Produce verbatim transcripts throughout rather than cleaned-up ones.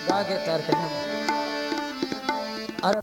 आगे करके अरे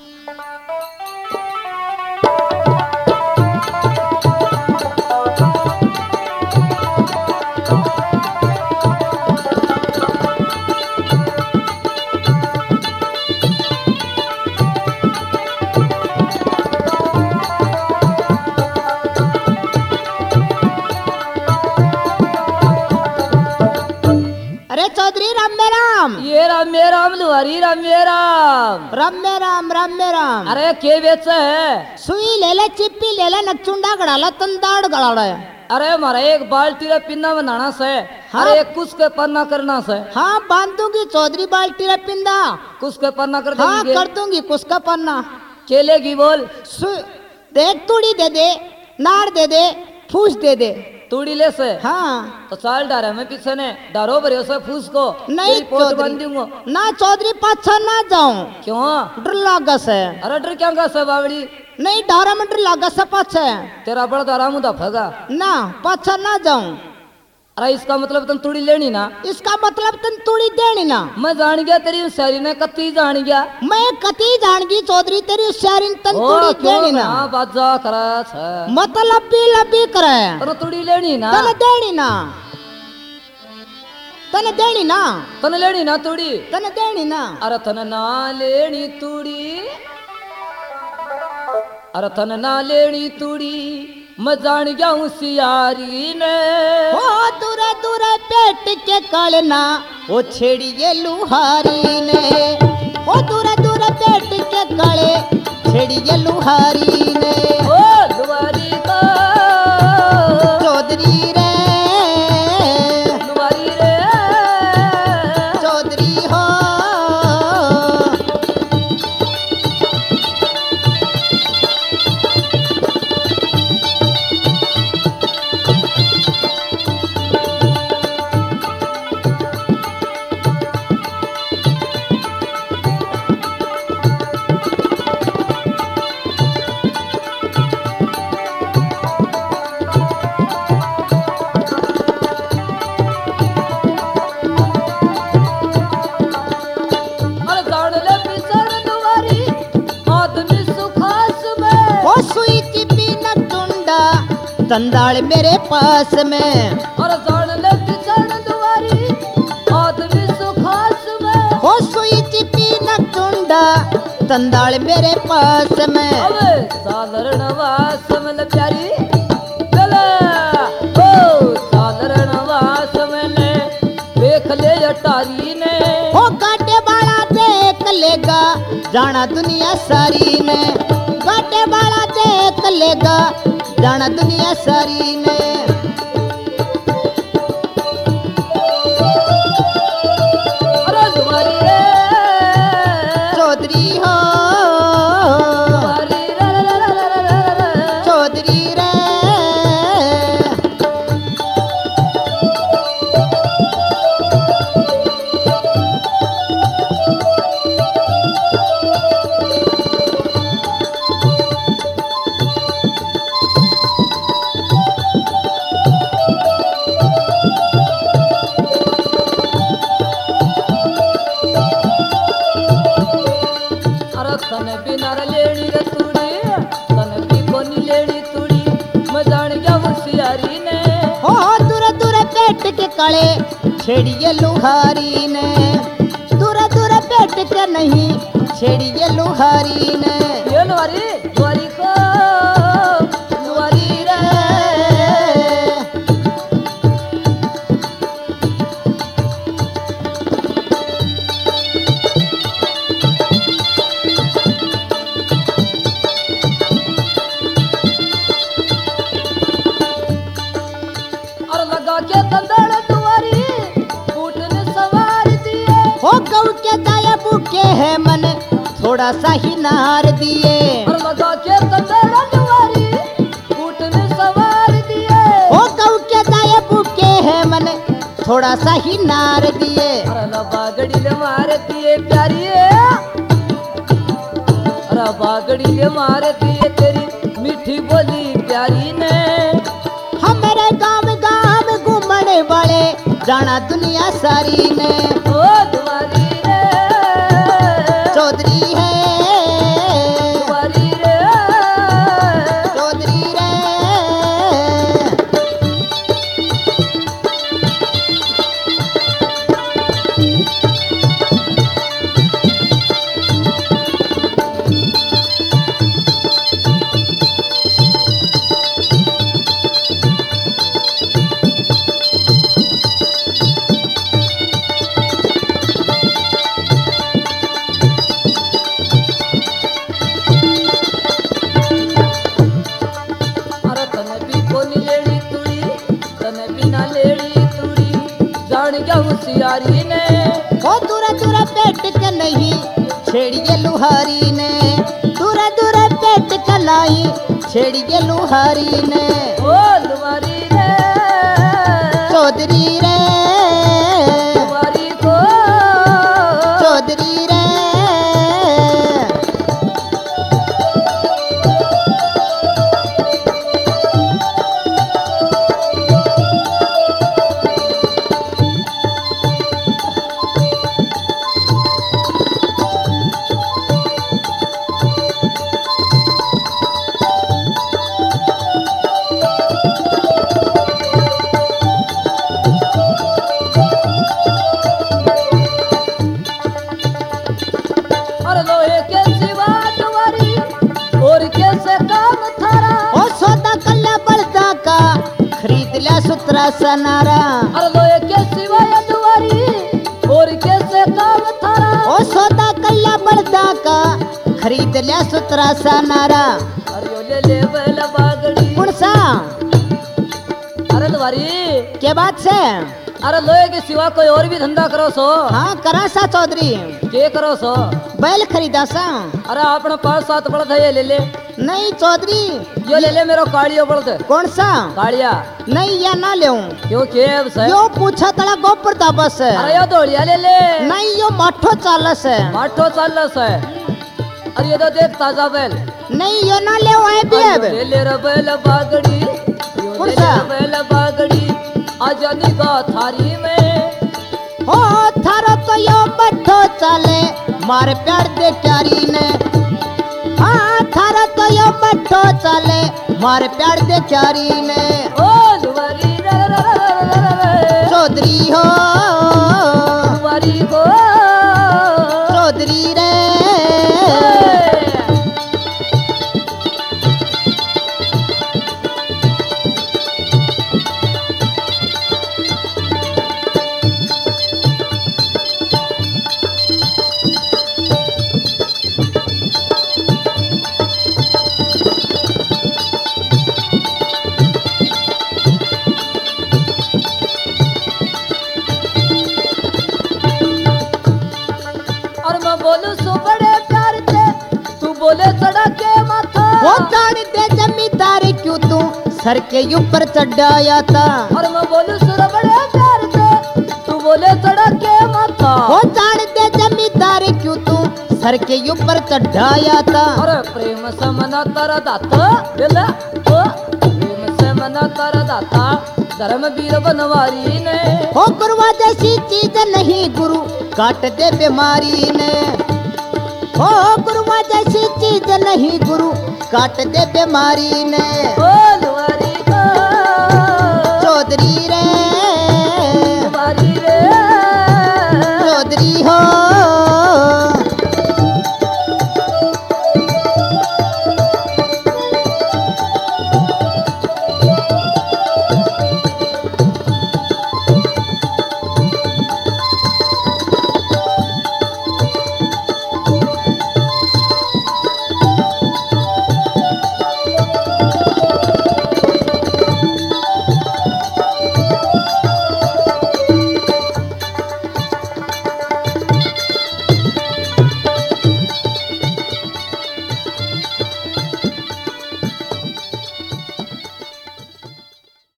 ये राम मे राम लुहारी राम मे राम राम में राम राम में राम। अरे के बेच है सुई ले ले चिप्पी ले ले नचुंडा गड़ाला तंदाड़ गड़ाला है। अरे मारा एक बाल्टी रे पिन्ना बनाना से हाँ? अरे एक कुछ के पन्ना करना से हाँ बांधूंगी चौधरी बाल्टी रे पिंदा कुछ के पन्ना कर हाँ देंगे कर दूंगी कुछ का पन्ना केलेगी बोल देख तूड़ी दे दे नार दे दे फूस दे दे तूड़ी ले से हाँ तो चाल डारे मैं पीछे ने डारो भरे से फूस को नहीं पोट बन दूंगा ना चौधरी पाछा ना जाऊं क्यों डर लागा से अरे डर क्या गा से बावड़ी नहीं डारा में डर लागा से पाछे तेरा बड़ा दारा मुदा फगा ना पाछा ना जाऊं। अरे इसका मतलब तुम तूड़ी लेनी ना इसका मतलब तुम तूड़ी देनी ना। मैं जान गया तेरी होशियारी ने कत्ती जान गया मैं कती जान गई चौधरी तेरी होशियारी तन ओ तूड़ी क्यों देनी ना ना बाजा करा छ मतलब भी लबी करे तने तूड़ी लेनी ना तने देनी ना तने देनी ना तने लेनी ना तूड़ी तने देनी ना। अरे तने ना लेनी तूड़ी अरे तने ना लेनी तूड़ी मैं जान गया हूँ सियारी ने ओ दूरे दूरे पेट के कालना ओ छेड़िए लुहारी ने ओ दूरे दूरे पेट के काले छेड़िए लुहारी ने ओ दुआरी का चौधरी रे दुआरी रे चौधरी हो अरे जान ले पिछड़ दुआरी आदमी सुखास में ओ सुई चिपी न टुंडा तंदाड़ मेरे पास में अरे जान ले पिछड़ दुआरी आदमी सुखास में ओ सुई चिपी न टुंडा तंदाड़ मेरे पास में। अबे साधारण वास में ले प्यारी चले ओ साधारण वास में ले देख ले अटारी ने ओ काटे बाड़ा देख लेगा जाना दुनिया सारी ने काटे बाड़ा देख लेगा जाना दुनिया सारी ने। अरे दुआरी रे चौधरी हो दुआरी रे रे रे रे रे रे रे। चौधरी रे अरे तने बिना रे लेनी रे तूड़ी तने भी कोनी लेनी तूड़ी मैं जान गया होशियारी ने ओ दूर दूर पेट के काले छेड़िए लुहारी ने दूर दूर पेट के नहीं छेड़िए लुहारी ने। ये दुआरी दुआरी को दुआरी रे और लगा के तंदड़ दुआरी बूट ने सवार दिए ओ गौ के दाया बुके है मन थोड़ा सा ही नार दिए और लगा के तंदड़ दुआरी बूट ने सवार दिए ओ गौ के दाया बुके है मन थोड़ा सा ही नार दिए। अरे ला बागड़ी ले मारे दिए प्यारी अरे बागड़ी ले मारे दिए तेरी मीठी बोली प्यारी ने हमारे गांव गांव घूमने वाले जाना दुनिया सारी ने ओ दुआरी रे प्यारी ने ओ दूरा दूरा पेट के नहीं छेड़िए लुहारी ने दूरा दूरा पेट के लाई छेड़िए लुहारी ने ओ लुहारी रे चौधरी रे लुहारी को चौधरी रे और लोहे के सिवा दुआरी और कैसे काम थारा ओ सौदा कल्ला बलदा का खरीद लिया सुतरा सनारा और लोहे के सिवा दुआरी और कैसे काम थारा ओ सौदा कल्ला बलदा का खरीद लिया सुतरा सनारा अरे ओ ले ले बेल बागड़ी कौन सा अरे दुआरी के बात से अरे लोहे के सिवा कोई और भी धंधा करो सो हाँ करा सा चौधरी के करो सो बैल खरीदा सा अरे आपने पांच सात बड़द है ये ले ले नहीं चौधरी यो ले ले मेरो कालियो बड़द कौन सा कालिया नहीं या ना ले क्यों के है यो पूछा तड़ा गोपर दाबस है अरे यो दौड़िया ले ले नहीं यो माठो चालस है माठो चालस है अरे ये तो देख ताजा बैल नहीं यो ना ले है भी अरे ले ले रे बैल बागड़ी यो कौन ले सा? ले बैल बागड़ी आजा निगाह थारी में हो थारो तो यो मठो चाले मारे प्यार दे प्यारी ने हाँ थारो तो यो मठो चाले मारे प्यार दे प्यारी ने ओ लुवारी रे रे रे रे रे रे चौधरी हो लुवारी को चौधरी रे और मैं बोलूं सो बड़े प्यार से तू बोले चढ़ा के माथा वो जान दे जमींदार क्यों तू सर के ऊपर चढ़ाया था और मैं बोलूं सो बड़े प्यार से तू बोले चढ़ा के माथा वो जान दे जमींदार क्यों तू सर के ऊपर चढ़ाया था अरे प्रेम से मना तारा दाता बेला ओ प्रेम से मना तारा दाता धर्म वीर बनवारी ने हो गुरुआ जैसी चीज नहीं गुरु काट दे बीमारी ने हो गुरुआ जैसी चीज नहीं गुरु काट दे बीमारी ने ओ लुवारी को चौधरी रे लुवारी रे चौधरी हो